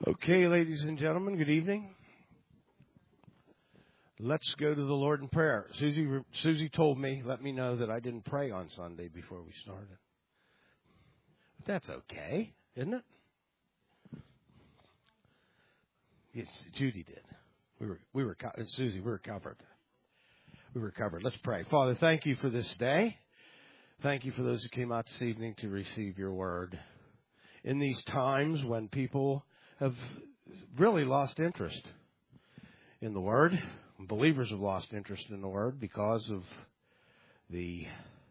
Okay, ladies and gentlemen, good evening. Let's go to the Lord in prayer. Susie told me, let me know that I didn't pray on Sunday before we started. But that's okay, isn't it? Yes, Judy did. Susie, we were covered. We were covered. Let's pray. Father, thank you for this day. Thank you for those who came out this evening to receive your word. In these times when people have really lost interest in the Word. Believers have lost interest in the Word because of the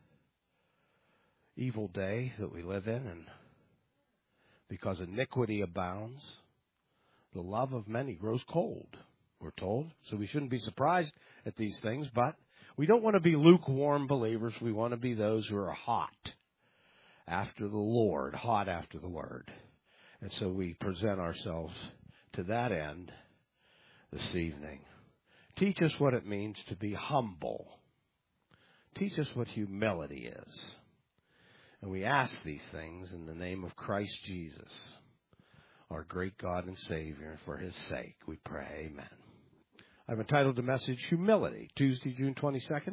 evil day that we live in, and because iniquity abounds, the love of many grows cold, we're told. So we shouldn't be surprised at these things, but we don't want to be lukewarm believers. We want to be those who are hot after the Lord, hot after the Word. And so we present ourselves to that end this evening. Teach us what it means to be humble. Teach us what humility is. And we ask these things in the name of Christ Jesus, our great God and Savior. And for His sake, we pray, amen. I've entitled the message, Humility, Tuesday, June 22nd,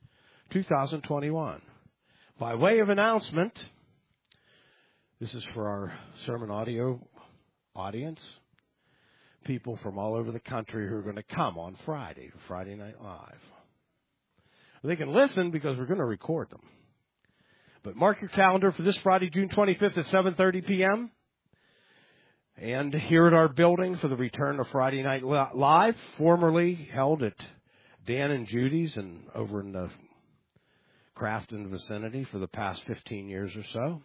2021. By way of announcement, this is for our sermon audio audience, people from all over the country who are going to come on Friday, Friday Night Live. They can listen because we're going to record them. But mark your calendar for this Friday, June 25th at 7:30 p.m. And here at our building for the return of Friday Night Live, formerly held at Dan and Judy's and over in the Crafton vicinity for the past 15 years or so.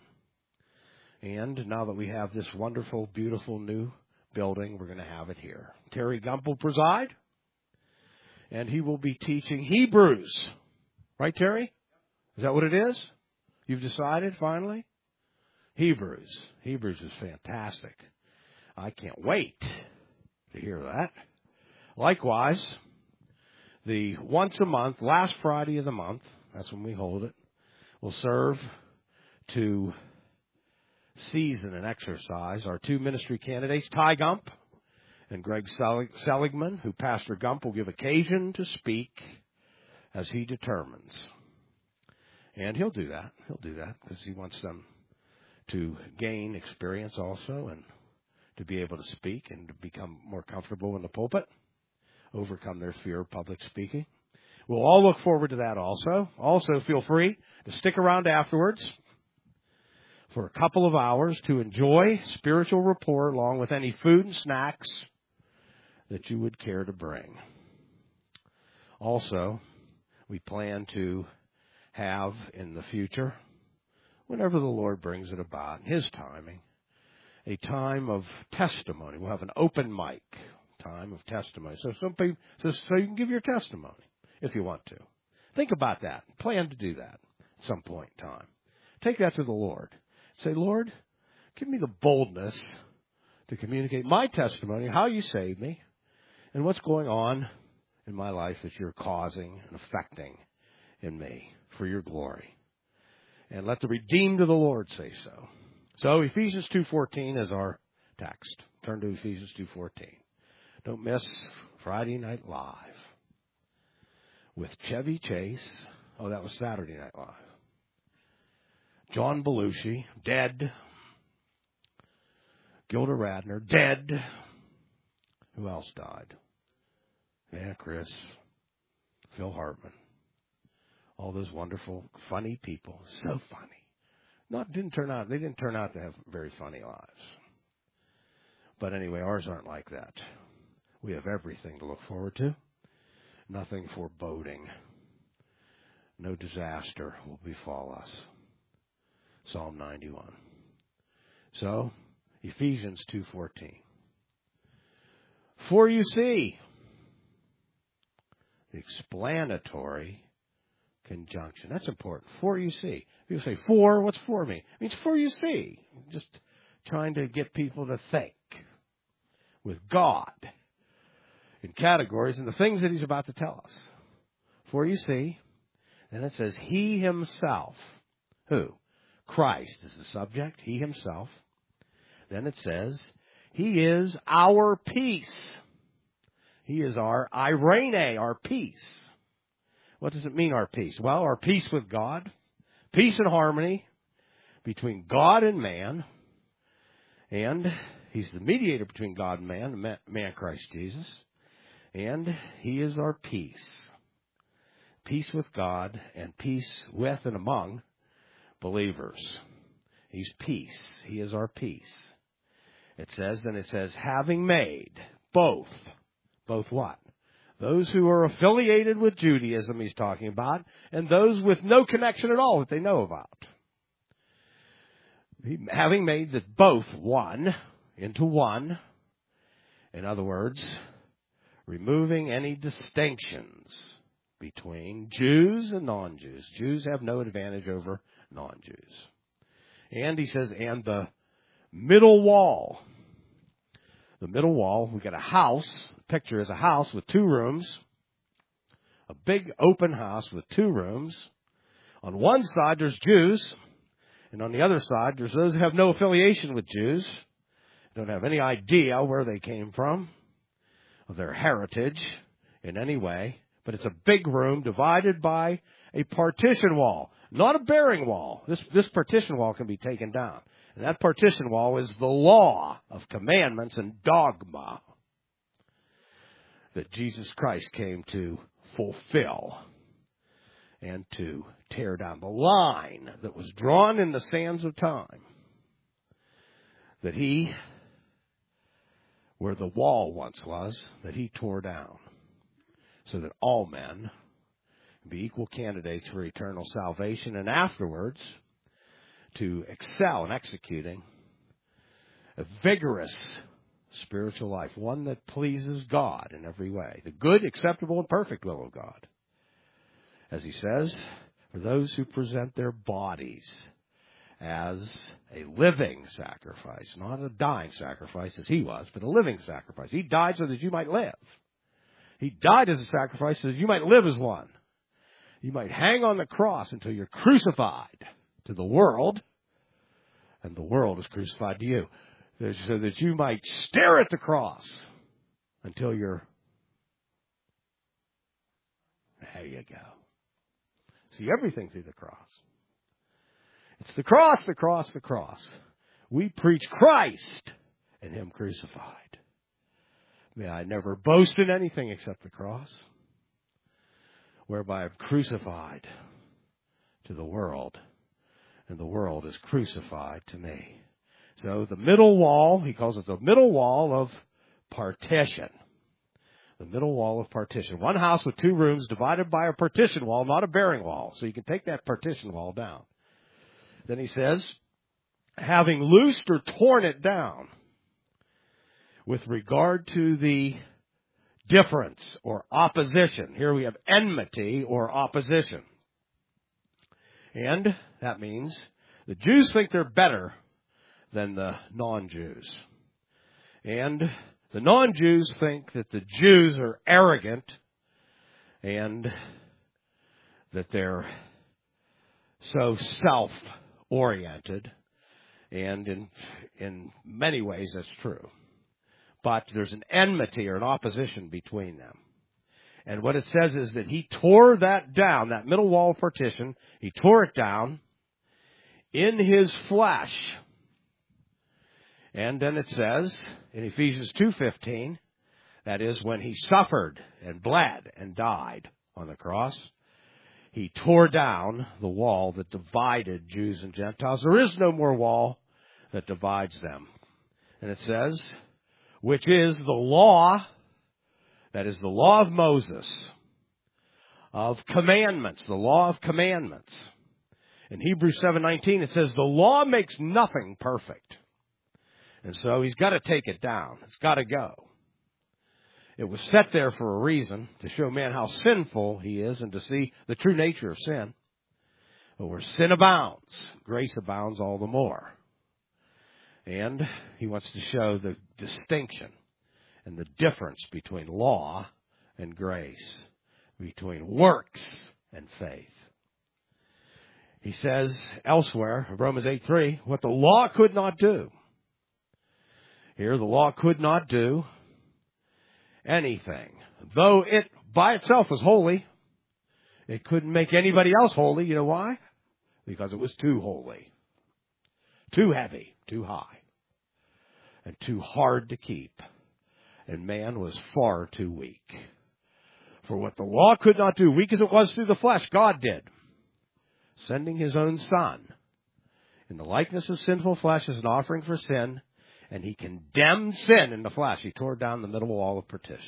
And now that we have this wonderful, beautiful new building, we're going to have it here. Terry Gump will preside, and he will be teaching Hebrews. Right, Terry? Is that what it is? You've decided, finally? Hebrews. Hebrews is fantastic. I can't wait to hear that. Likewise, the once a month, last Friday of the month, that's when we hold it, will serve to season and exercise our two ministry candidates, Ty Gump and Greg Seligman, who Pastor Gump will give occasion to speak as he determines. And he'll do that. He'll do that because he wants them to gain experience also and to be able to speak and to become more comfortable in the pulpit, overcome their fear of public speaking. We'll all look forward to that also. Also, feel free to stick around afterwards for a couple of hours to enjoy spiritual rapport along with any food and snacks that you would care to bring. Also, we plan to have in the future, whenever the Lord brings it about, in His timing, a time of testimony. We'll have an open mic time of testimony. So you can give your testimony if you want to. Think about that. Plan to do that at some point in time. Take that to the Lord. Say, Lord, give me the boldness to communicate my testimony, how you saved me, and what's going on in my life that you're causing and affecting in me for your glory. And let the redeemed of the Lord say so. So Ephesians 2:14 is our text. Turn to Ephesians 2:14. Don't miss Friday Night Live with Chevy Chase. Oh, that was Saturday Night Live. John Belushi, dead. Gilda Radner, dead. Who else died? Yeah, Chris. Phil Hartman. All those wonderful, funny people. So funny. They didn't turn out to have very funny lives. But anyway, ours aren't like that. We have everything to look forward to. Nothing foreboding. No disaster will befall us. Psalm 91. So, Ephesians 2:14. For you see, the explanatory conjunction. That's important. For you see. People say, for, what's for me? It means for you see. Just trying to get people to think with God in categories and the things that He's about to tell us. For you see. Then it says, He Himself. Who? Christ is the subject, He Himself. Then it says, He is our peace. He is our eirene, our peace. What does it mean, our peace? Well, our peace with God, peace and harmony between God and man, and He's the mediator between God and man Christ Jesus, and He is our peace. Peace with God and peace with and among believers. He's peace. He is our peace. It says, having made both what? Those who are affiliated with Judaism, he's talking about, and those with no connection at all that they know about. Having made the both one into one, in other words, removing any distinctions between Jews and non-Jews. Jews have no advantage over non-Jews. And he says, and the middle wall. The middle wall, we've got a house. The picture is a house with 2 rooms. A big open house with 2 rooms. On one side, there's Jews. And on the other side, there's those who have no affiliation with Jews. Don't have any idea where they came from, of their heritage in any way. But it's a big room divided by a partition wall, not a bearing wall. This partition wall can be taken down. And that partition wall is the law of commandments and dogma that Jesus Christ came to fulfill and to tear down. The line that was drawn in the sands of time, that He, where the wall once was, that He tore down, so that all men be equal candidates for eternal salvation, and afterwards to excel in executing a vigorous spiritual life, one that pleases God in every way, the good, acceptable, and perfect will of God. As he says, for those who present their bodies as a living sacrifice, not a dying sacrifice as He was, but a living sacrifice. He died so that you might live. He died as a sacrifice so that you might live as one. You might hang on the cross until you're crucified to the world, and the world is crucified to you. So that you might stare at the cross until you're... There you go. See everything through the cross. It's the cross, the cross, the cross. We preach Christ and Him crucified. May I never boast in anything except the cross, whereby I'm crucified to the world, and the world is crucified to me. So the middle wall, he calls it the middle wall of partition. The middle wall of partition. One house with 2 rooms divided by a partition wall, not a bearing wall. So you can take that partition wall down. Then he says, having loosed or torn it down with regard to the difference or opposition. Here we have enmity or opposition. And that means the Jews think they're better than the non-Jews. And the non-Jews think that the Jews are arrogant and that they're so self-oriented. And in many ways that's true. But there's an enmity or an opposition between them. And what it says is that He tore that down, that middle wall of partition. He tore it down in His flesh. And then it says in Ephesians 2:15, that is when He suffered and bled and died on the cross, He tore down the wall that divided Jews and Gentiles. There is no more wall that divides them. And it says, which is the law, that is the law of Moses, of commandments, the law of commandments. In Hebrews 7:19 it says, the law makes nothing perfect. And so He's got to take it down. It's got to go. It was set there for a reason, to show man how sinful he is and to see the true nature of sin. But where sin abounds, grace abounds all the more. And He wants to show the distinction and the difference between law and grace, between works and faith. He says elsewhere, Romans 8:3, what the law could not do, Here, the law could not do anything. Though it by itself was holy, it couldn't make anybody else holy. You know why? Because it was too holy, too heavy, too high, and too hard to keep. And man was far too weak. For what the law could not do, weak as it was through the flesh, God did, sending his own Son in the likeness of sinful flesh as an offering for sin, and he condemned sin in the flesh. He tore down the middle wall of partition.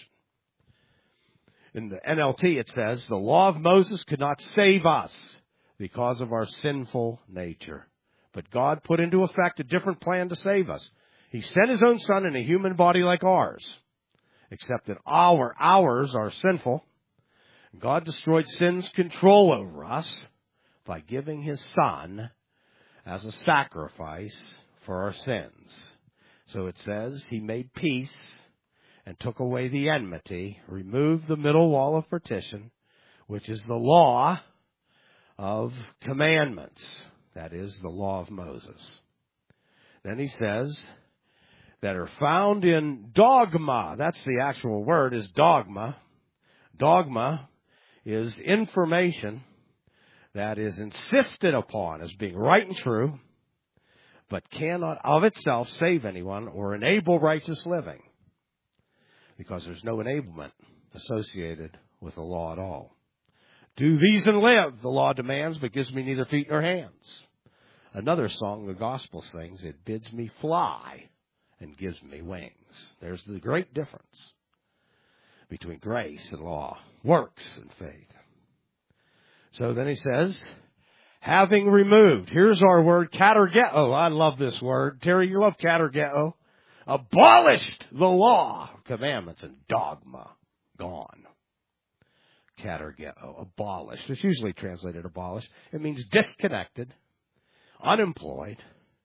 In the NLT it says, the law of Moses could not save us because of our sinful nature. But God put into effect a different plan to save us. He sent his own Son in a human body like ours, except that ours are sinful. God destroyed sin's control over us by giving his Son as a sacrifice for our sins. So it says he made peace and took away the enmity, removed the middle wall of partition, which is the law of commandments. That is the law of Moses. Then he says that are found in dogma. That's the actual word, is dogma. Dogma is information that is insisted upon as being right and true, but cannot of itself save anyone or enable righteous living, because there's no enablement associated with the law at all. Do these and live, the law demands, but gives me neither feet nor hands. Another song the gospel sings, it bids me fly and gives me wings. There's the great difference between grace and law, works and faith. So then he says, having removed, here's our word, katergeo. I love this word. Terry, you love katergeo. Abolished the law, commandments, and dogma. Gone. Katergeo, abolished. It's usually translated abolished. It means disconnected, unemployed.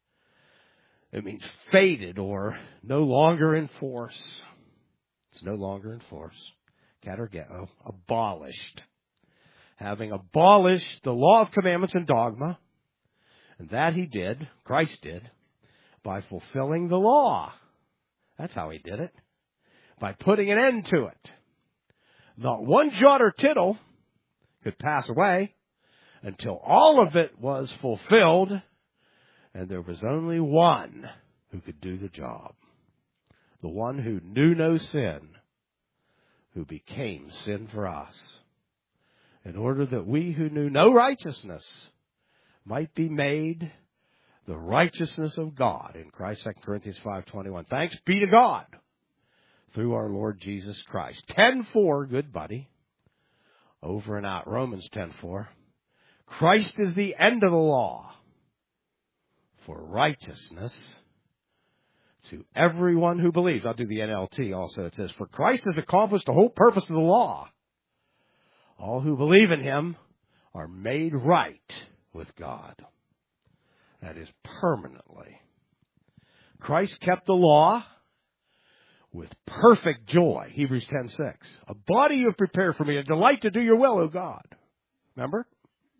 It means faded or no longer in force. It's no longer in force. Katergeo, abolished. Having abolished the law of commandments and dogma, and that he did, Christ did, by fulfilling the law. That's how he did it. By putting an end to it. Not one jot or tittle could pass away until all of it was fulfilled, and there was only one who could do the job. The one who knew no sin, who became sin for us, in order that we who knew no righteousness might be made the righteousness of God in Christ. 2 Corinthians 5:21. Thanks be to God through our Lord Jesus Christ. 10:4, good buddy. Over and out. Romans 10:4. Christ is the end of the law for righteousness to everyone who believes. I'll do the NLT also. It says, for Christ has accomplished the whole purpose of the law. All who believe in him are made right with God. That is permanently. Christ kept the law with perfect joy. Hebrews 10:6. A body you have prepared for me, a delight to do your will, O God. Remember?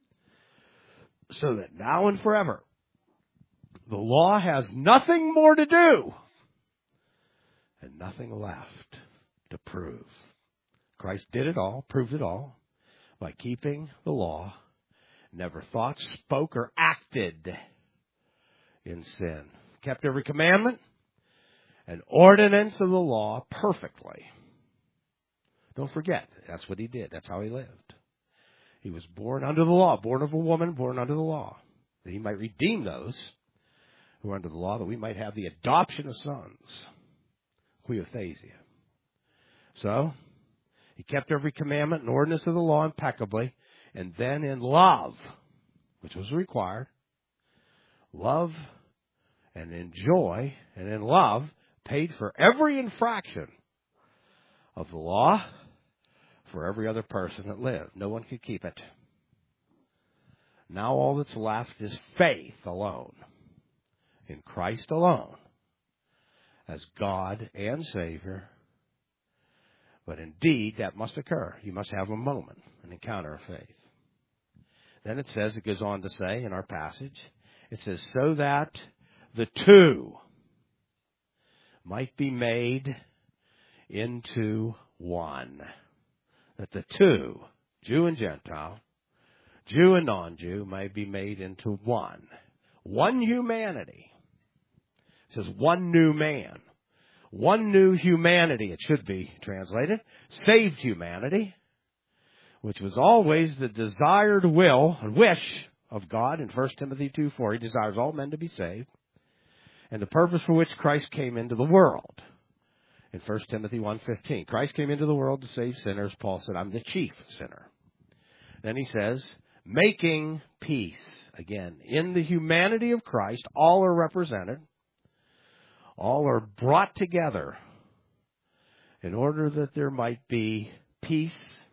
So that now and forever, the law has nothing more to do and nothing left to prove. Christ did it all, proved it all, by keeping the law, never thought, spoke, or acted in sin. Kept every commandment and ordinance of the law perfectly. Don't forget, that's what he did. That's how he lived. He was born under the law, born of a woman, born under the law, that he might redeem those who are under the law, that we might have the adoption of sons. Huiothesia. So, he kept every commandment and ordinance of the law impeccably, and then in love, which was required, love and in joy and in love, paid for every infraction of the law for every other person that lived. No one could keep it. Now all that's left is faith alone, in Christ alone, as God and Savior. But indeed, that must occur. You must have a moment, an encounter of faith. Then it says, it goes on to say in our passage, it says, so that the two might be made into one. That the two, Jew and Gentile, Jew and non-Jew, may be made into one. One humanity. It says one new man. One new humanity, it should be translated. Saved humanity, which was always the desired will and wish of God in 1 Timothy 2:4. He desires all men to be saved. And the purpose for which Christ came into the world. In 1 Timothy 1:15, Christ came into the world to save sinners. Paul said, I'm the chief sinner. Then he says, making peace. Again, in the humanity of Christ, all are represented. All are brought together in order that there might be peace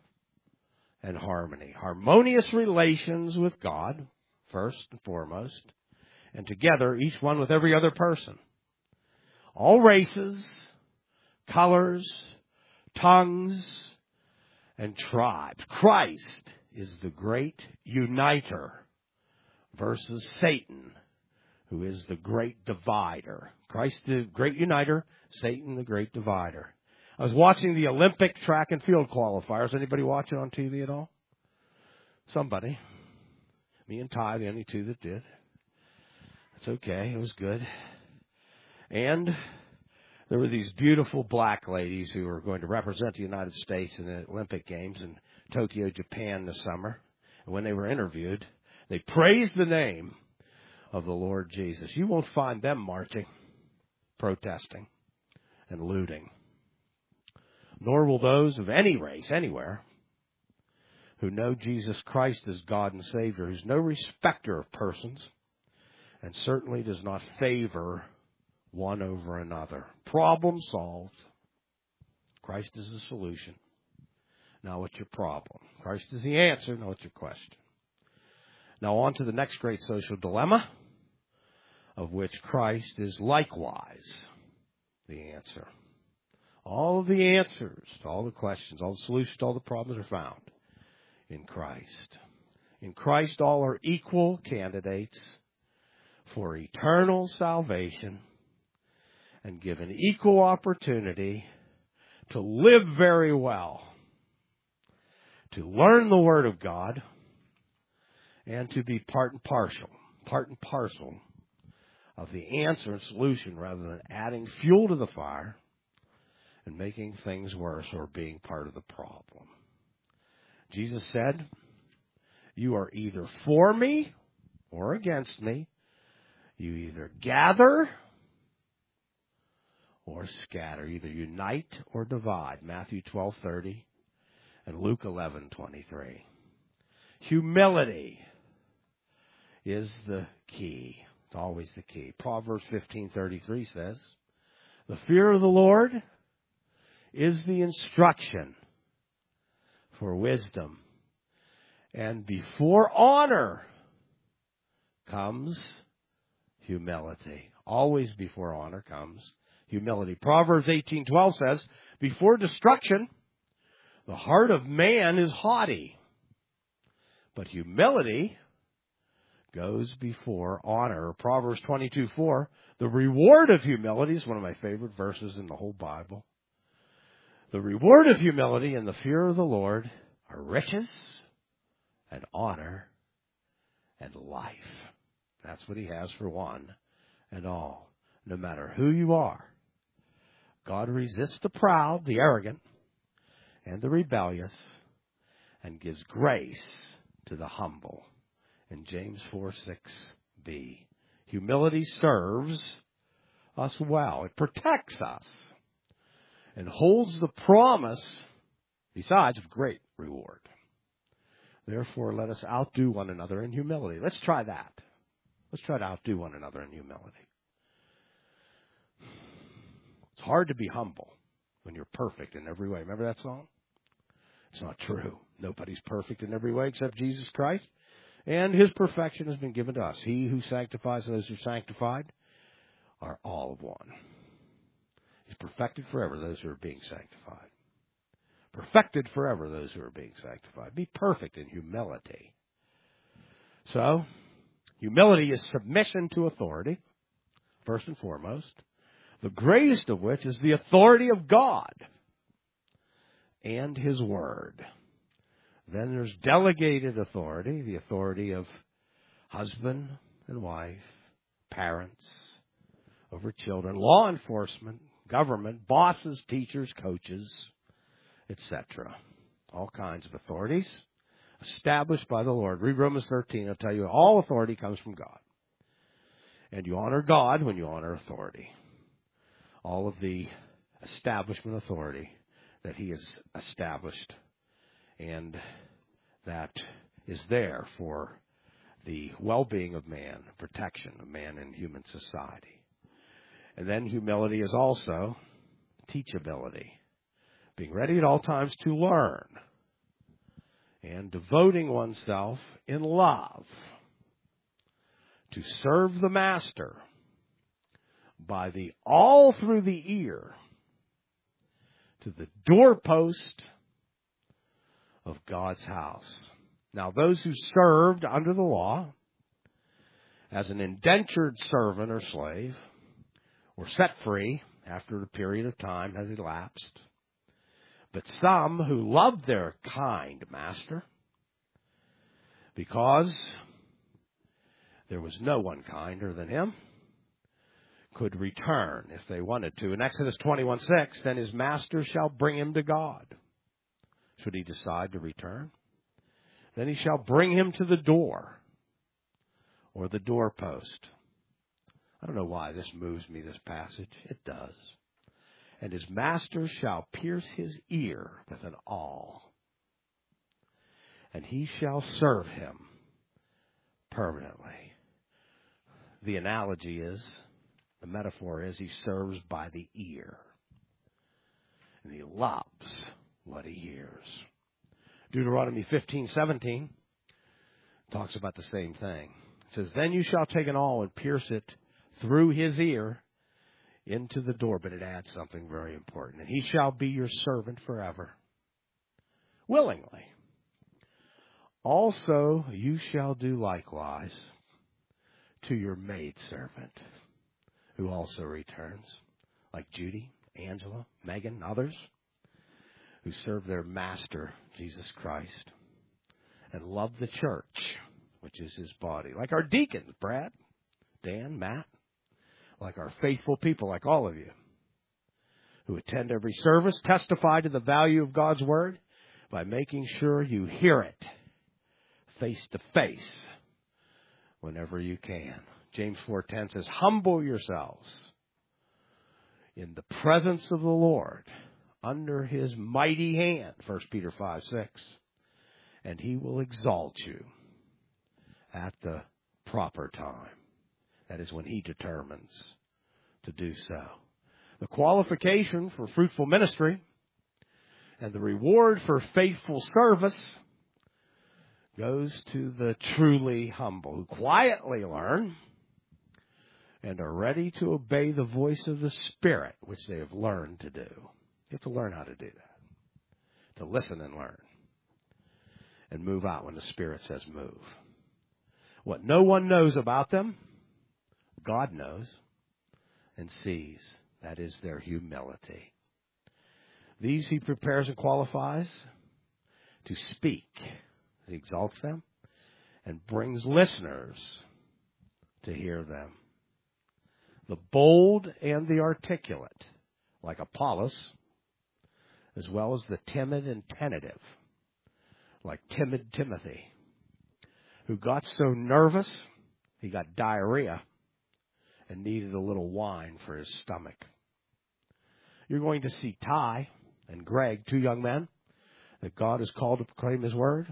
and harmony. Harmonious relations with God, first and foremost, and together, each one with every other person. All races, colors, tongues, and tribes. Christ is the great uniter versus Satan, who is the great divider. Christ the great uniter, Satan the great divider. I was watching the Olympic track and field qualifiers. Anybody watch it on TV at all? Somebody. Me and Ty, the only two that did. It's okay. It was good. And there were these beautiful black ladies who were going to represent the United States in the Olympic Games in Tokyo, Japan this summer. And when they were interviewed, they praised the name of the Lord Jesus. You won't find them marching, protesting, and looting. Nor will those of any race, anywhere, who know Jesus Christ as God and Savior, who's no respecter of persons, and certainly does not favor one over another. Problem solved. Christ is the solution. Now what's your problem? Christ is the answer. Now what's your question? Now on to the next great social dilemma, of which Christ is likewise the answer. All of the answers to all the questions, all the solutions to all the problems are found in Christ. In Christ, all are equal candidates for eternal salvation and given equal opportunity to live very well, to learn the Word of God, and to be part and parcel of the answer and solution rather than adding fuel to the fire and making things worse or being part of the problem. Jesus said, you are either for me or against me. You either gather or scatter, either unite or divide. Matthew 12:30 and Luke 11:23. Humility is the key. It's always the key. Proverbs 15:33 says, the fear of the Lord is the instruction for wisdom. And before honor comes humility. Always before honor comes humility. Proverbs 18:12 says, before destruction, the heart of man is haughty, but humility goes before honor. Proverbs 22:4, the reward of humility is one of my favorite verses in the whole Bible. The reward of humility and the fear of the Lord are riches and honor and life. That's what he has for one and all. No matter who you are, God resists the proud, the arrogant, and the rebellious, and gives grace to the humble. In James 4:6b, humility serves us well. It protects us and holds the promise, besides, of great reward. Therefore, let us outdo one another in humility. Let's try that. Let's try to outdo one another in humility. It's hard to be humble when you're perfect in every way. Remember that song? It's not true. Nobody's perfect in every way except Jesus Christ. And his perfection has been given to us. He who sanctifies and those who are sanctified are all of one. He's perfected forever those who are being sanctified. Perfected forever those who are being sanctified. Be perfect in humility. So, humility is submission to authority, first and foremost. the greatest of which is the authority of God and His Word. Then there's delegated authority, the authority of husband and wife, parents over children, law enforcement, government, bosses, teachers, coaches, etc. All kinds of authorities established by the Lord. Read Romans 13. It'll tell you all authority comes from God. And you honor God when you honor authority. All of the establishment authority that He has established and that is there for the well-being of man, protection of man in human society. And then humility is also teachability, being ready at all times to learn and devoting oneself in love to serve the Master by the all through the ear to the doorpost of God's house. Now, those who served under the law as an indentured servant or slave were set free after a period of time has elapsed. But some who loved their kind master, because there was no one kinder than him, could return if they wanted to. In Exodus 21:6, then his master shall bring him to God. Should he decide to return? Then he shall bring him to the door or the doorpost. I don't know why this moves me, this passage. It does. And his master shall pierce his ear with an awl, and he shall serve him permanently. The analogy is, the metaphor is, he serves by the ear. And he loves what he hears. Deuteronomy 15:17 talks about the same thing. It says, then you shall take an awl and pierce it through his ear into the door. But it adds something very important. And he shall be your servant forever, willingly. Also you shall do likewise to your maidservant, who also returns, like Judy, Angela, Megan, others, who serve their master, Jesus Christ, and love the church, which is his body. Like our deacons, Brad, Dan, Matt, like our faithful people, like all of you, who attend every service, testify to the value of God's Word by making sure you hear it face to face whenever you can. James 4:10 says, humble yourselves in the presence of the Lord under his mighty hand, 1 Peter 5:6, and he will exalt you at the proper time. That is when he determines to do so. The qualification for fruitful ministry and the reward for faithful service goes to the truly humble, who quietly learn and are ready to obey the voice of the Spirit, which they have learned to do. You have to learn how to do that, to listen and learn, and move out when the Spirit says move. What no one knows about them, God knows and sees. That is their humility. These he prepares and qualifies to speak. He exalts them and brings listeners to hear them. The bold and the articulate, like Apollos, as well as the timid and tentative, like timid Timothy, who got so nervous he got diarrhea and needed a little wine for his stomach. You're going to see Ty and Greg, two young men that God has called to proclaim his word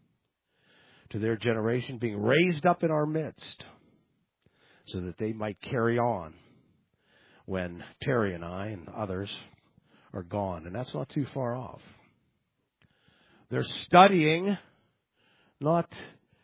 to their generation, being raised up in our midst so that they might carry on when Terry and I and others are gone. And that's not too far off. They're studying, not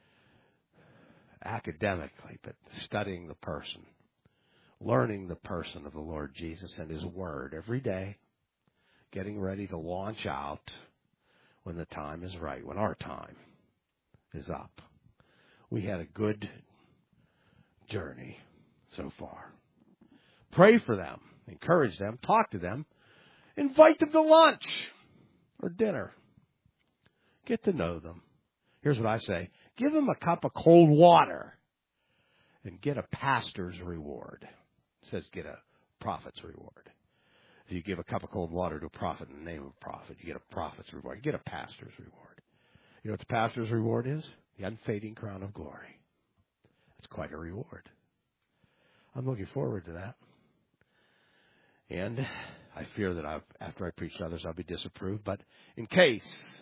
academically, but studying the person, learning the person of the Lord Jesus and his word every day, getting ready to launch out when the time is right, when our time is up. We had a good journey so far. Pray for them encourage them, talk to them, invite them to lunch or dinner. Get to know them. Here's what I say. Give them a cup of cold water and get a pastor's reward. It says get a prophet's reward. If you give a cup of cold water to a prophet in the name of a prophet, you get a prophet's reward. You get a pastor's reward. You know what the pastor's reward is? The unfading crown of glory. It's quite a reward. I'm looking forward to that. And I fear that after I preach to others, I'll be disapproved. But in case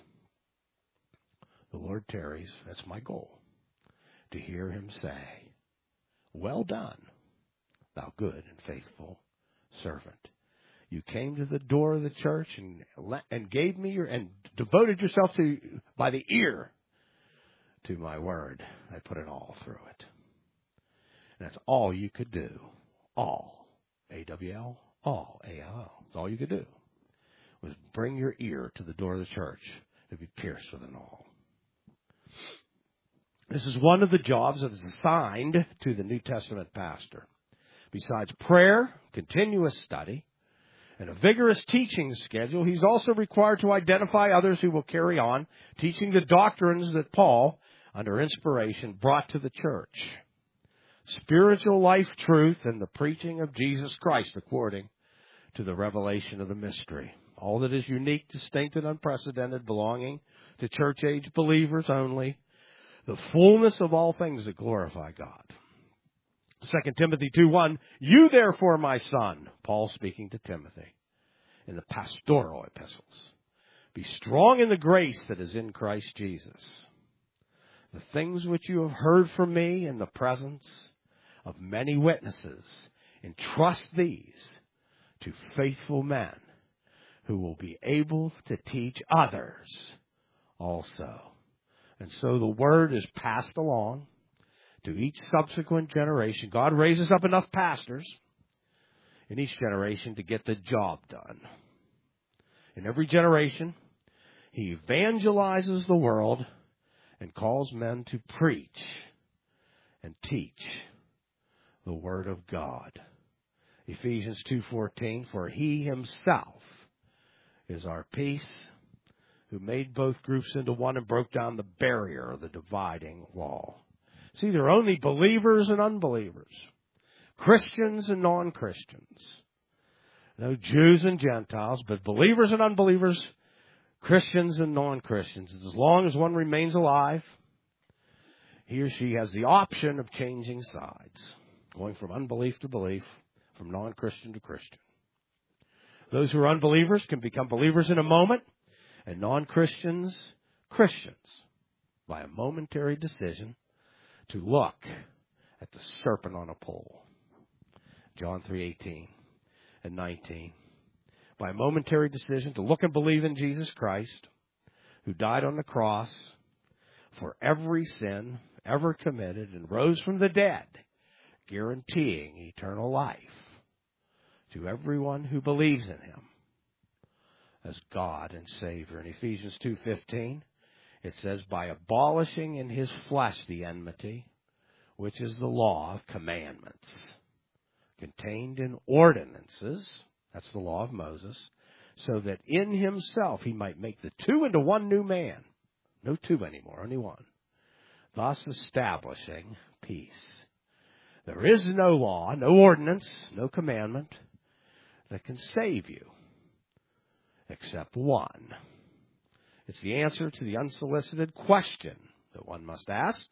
the Lord tarries, that's my goal, to hear him say, well done, thou good and faithful servant. You came to the door of the church and gave me and devoted yourself to by the ear to my word. I put it all through it. And that's all you could do. All. A-W-L. All. A-L-L. That's all you could do. Was bring your ear to the door of the church to be pierced with an awl. This is one of the jobs that is assigned to the New Testament pastor. Besides prayer, continuous study, and a vigorous teaching schedule, he's also required to identify others who will carry on teaching the doctrines that Paul, under inspiration, brought to the church. Spiritual life truth and the preaching of Jesus Christ according to the revelation of the mystery. All that is unique, distinct, and unprecedented, belonging to church-age believers only. The fullness of all things that glorify God. 2 Timothy 2:1, you therefore, my son, Paul speaking to Timothy in the pastoral epistles, be strong in the grace that is in Christ Jesus. The things which you have heard from me in the presence of many witnesses, entrust these to faithful men who will be able to teach others also. And so the word is passed along to each subsequent generation. God raises up enough pastors in each generation to get the job done. In every generation, he evangelizes the world and calls men to preach and teach the word of God. Ephesians 2:14, for he himself is our peace, who made both groups into one and broke down the barrier of the dividing wall. See, there are only believers and unbelievers, Christians and non-Christians. No Jews and Gentiles, but believers and unbelievers, Christians and non-Christians. As long as one remains alive, he or she has the option of changing sides, going from unbelief to belief, from non-Christian to Christian. Those who are unbelievers can become believers in a moment, and non-Christians, Christians, by a momentary decision to look at the serpent on a pole. John 3:18 and 19. By a momentary decision to look and believe in Jesus Christ, who died on the cross for every sin ever committed and rose from the dead, guaranteeing eternal life to everyone who believes in him as God and Savior. In Ephesians 2:15, it says, by abolishing in his flesh the enmity, which is the law of commandments, contained in ordinances, that's the law of Moses, so that in himself he might make the two into one new man. No two anymore, only one. Thus establishing peace. There is no law, no ordinance, no commandment that can save you except one. It's the answer to the unsolicited question that one must ask,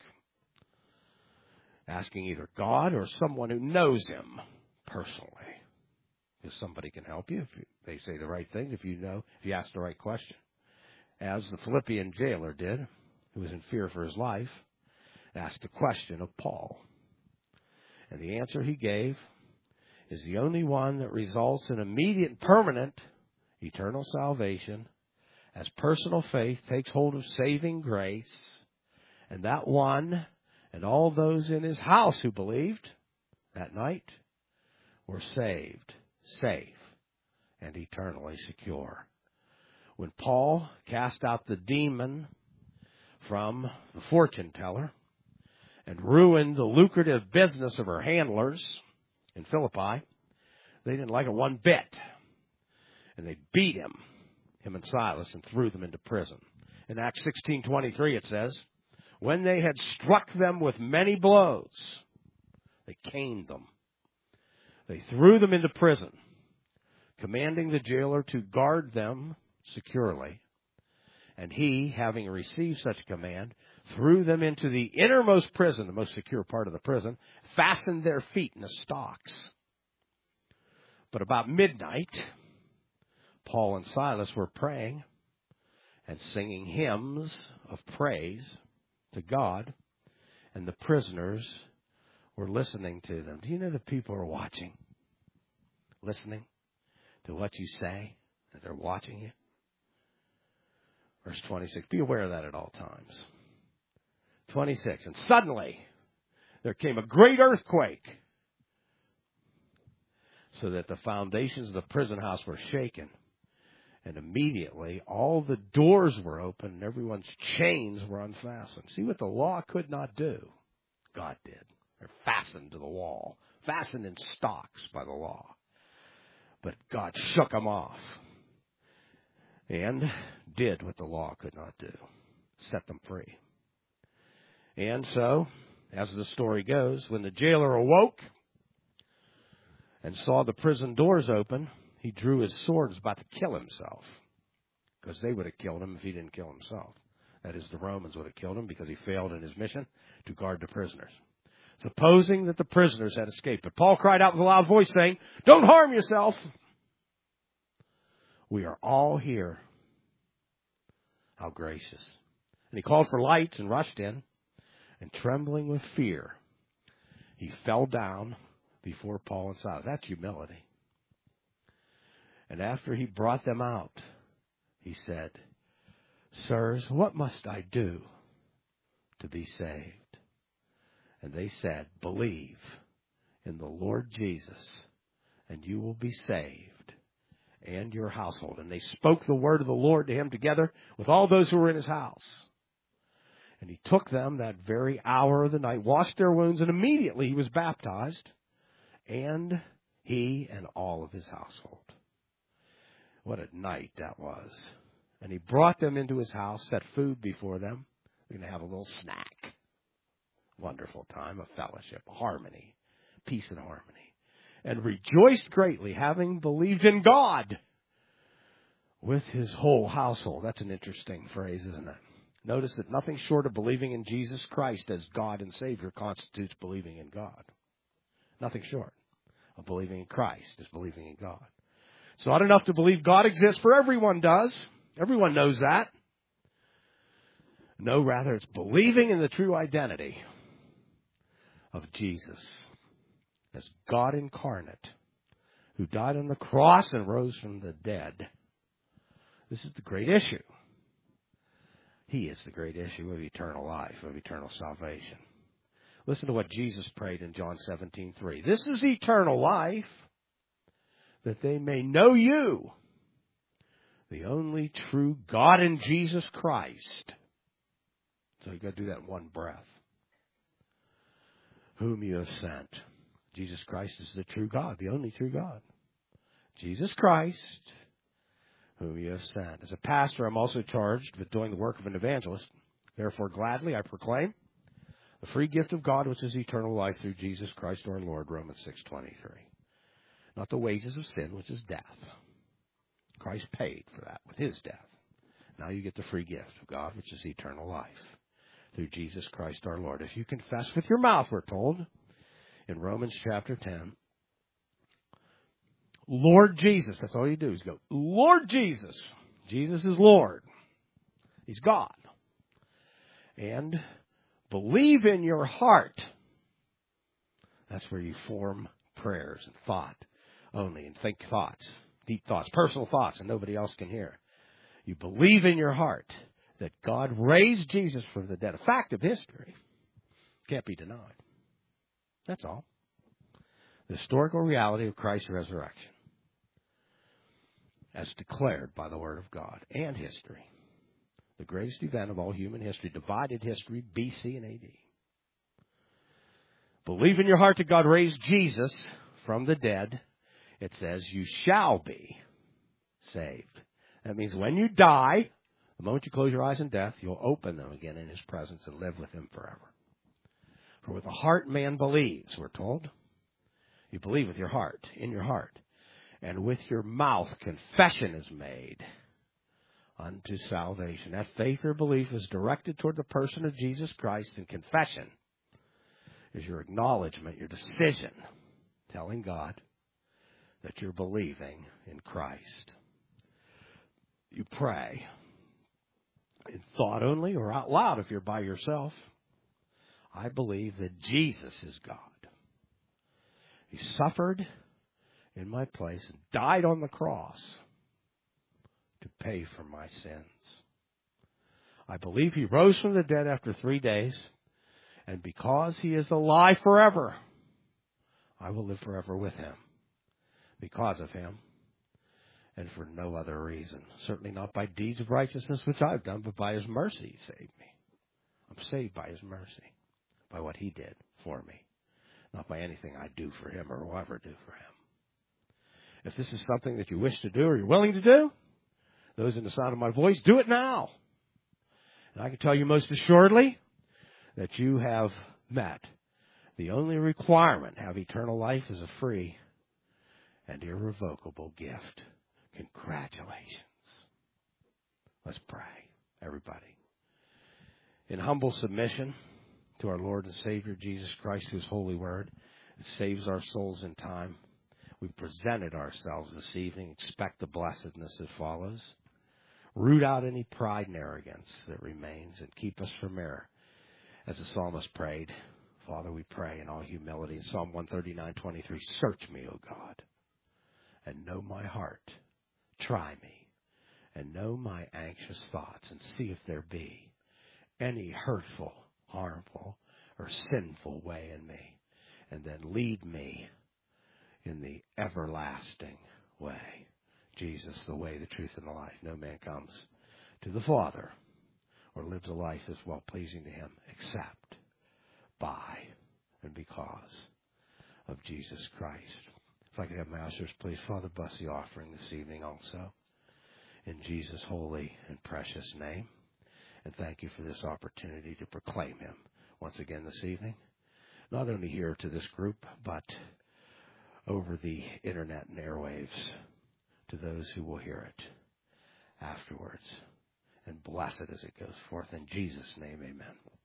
asking either God or someone who knows him personally. If somebody can help you, if they say the right thing, if you ask the right question. As the Philippian jailer did, who was in fear for his life, asked a question of Paul. And the answer he gave is the only one that results in immediate and permanent eternal salvation as personal faith takes hold of saving grace. And that one and all those in his house who believed that night were saved, safe, and eternally secure. When Paul cast out the demon from the fortune teller and ruined the lucrative business of her handlers in Philippi, They didn't like it one bit. And they beat him and Silas, and threw them into prison. In Acts 16:23 it says, when they had struck them with many blows, they caned them. They threw them into prison, commanding the jailer to guard them securely. And he, having received such a command, threw them into the innermost prison, the most secure part of the prison, fastened their feet in the stocks. But about midnight, Paul and Silas were praying and singing hymns of praise to God, and the prisoners were listening to them. Do you know that people are watching, listening to what you say, that they're watching you? Verse 26, be aware of that at all times. 26, and suddenly there came a great earthquake, so that the foundations of the prison house were shaken. And immediately all the doors were open and everyone's chains were unfastened. See what the law could not do? God did. They're fastened to the wall, fastened in stocks by the law. But God shook them off and did what the law could not do, set them free. And so, as the story goes, when the jailer awoke and saw the prison doors open, he drew his sword, was about to kill himself, because they would have killed him if he didn't kill himself. That is, the Romans would have killed him because he failed in his mission to guard the prisoners, supposing that the prisoners had escaped. But Paul cried out with a loud voice, saying, don't harm yourself. We are all here. How gracious. And he called for lights and rushed in, and trembling with fear, he fell down before Paul and Silas. That's humility. And after he brought them out, he said, sirs, what must I do to be saved? And they said, believe in the Lord Jesus, and you will be saved, and your household. And they spoke the word of the Lord to him together with all those who were in his house. And he took them that very hour of the night, washed their wounds, and immediately he was baptized, and he and all of his household. What a night that was. And he brought them into his house, set food before them. We're going to have a little snack. Wonderful time of fellowship, harmony, peace and harmony. And rejoiced greatly, having believed in God with his whole household. That's an interesting phrase, isn't it? Notice that nothing short of believing in Jesus Christ as God and Savior constitutes believing in God. Nothing short of believing in Christ is believing in God. It's not enough to believe God exists, for everyone does. Everyone knows that. No, rather, it's believing in the true identity of Jesus as God incarnate, who died on the cross and rose from the dead. This is the great issue. He is the great issue of eternal life, of eternal salvation. Listen to what Jesus prayed in John 17:3. This is eternal life, that they may know you, the only true God and Jesus Christ. So you've got to do that in one breath. Whom you have sent. Jesus Christ is the true God, the only true God. Jesus Christ, whom you have sent. As a pastor, I'm also charged with doing the work of an evangelist. Therefore, gladly I proclaim the free gift of God, which is eternal life through Jesus Christ our Lord, Romans 6:23. Not the wages of sin, which is death. Christ paid for that with his death. Now you get the free gift of God, which is eternal life through Jesus Christ our Lord. If you confess with your mouth, we're told in Romans chapter 10, Lord Jesus, that's all you do is go, Lord Jesus. Jesus is Lord. He's God. And believe in your heart. That's where you form prayers and thought only, and think thoughts, deep thoughts, personal thoughts, and nobody else can hear. You believe in your heart that God raised Jesus from the dead. A fact of history. Can't be denied. That's all. The historical reality of Christ's resurrection, as declared by the Word of God and history. The greatest event of all human history, divided history, BC and AD. Believe in your heart that God raised Jesus from the dead, it says you shall be saved. That means when you die, the moment you close your eyes in death, you'll open them again in his presence and live with him forever. For with the heart man believes, we're told. You believe with your heart, in your heart. And with your mouth confession is made unto salvation. That faith or belief is directed toward the person of Jesus Christ, and confession is your acknowledgement, your decision, telling God that you're believing in Christ. You pray in thought only or out loud if you're by yourself. I believe that Jesus is God. He suffered in my place and died on the cross to pay for my sins. I believe he rose from the dead after 3 days, and because he is alive forever, I will live forever with him because of him and for no other reason. Certainly not by deeds of righteousness which I've done, but by his mercy he saved me. I'm saved by his mercy, by what he did for me, not by anything I do for him or will ever do for him. If this is something that you wish to do or you're willing to do, those in the sound of my voice, do it now. And I can tell you most assuredly that you have met the only requirement to have eternal life is a free and irrevocable gift. Congratulations. Let's pray, everybody. In humble submission to our Lord and Savior Jesus Christ, whose holy word saves our souls in time, we presented ourselves this evening. Expect the blessedness that follows. Root out any pride and arrogance that remains and keep us from error. As the psalmist prayed, Father, we pray in all humility in Psalm 139:23, search me, O God, and know my heart. Try me and know my anxious thoughts, and see if there be any hurtful, harmful, or sinful way in me, and then lead me in the everlasting way. Jesus, the way, the truth, and the life. No man comes to the Father or lives a life that's well-pleasing to him except by and because of Jesus Christ. If I could have my ushers, please. Father, bless the offering this evening also. In Jesus' holy and precious name. And thank you for this opportunity to proclaim him once again this evening. Not only here to this group, but over the internet and airwaves to those who will hear it afterwards. And bless it as it goes forth. In Jesus' name, amen.